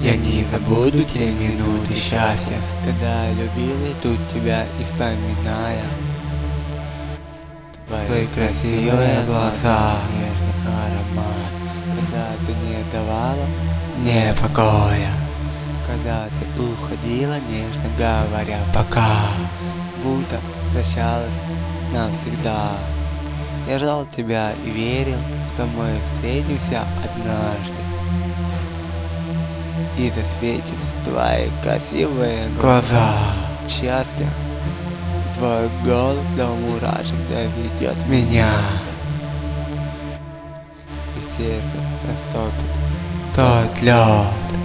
Я не забуду те минуты счастья, когда я любил и тут тебя и вспоминая. Твои красивые глаза, нежный аромат, когда ты не давала мне покоя, когда ты уходила, нежно говоря пока, будто прощалась навсегда. Я ждал тебя и верил, что мы встретимся однажды, и засветит твои красивые глаза. Счастье, твой голос до мурашек доведет меня, и в сердце наступит тот лед.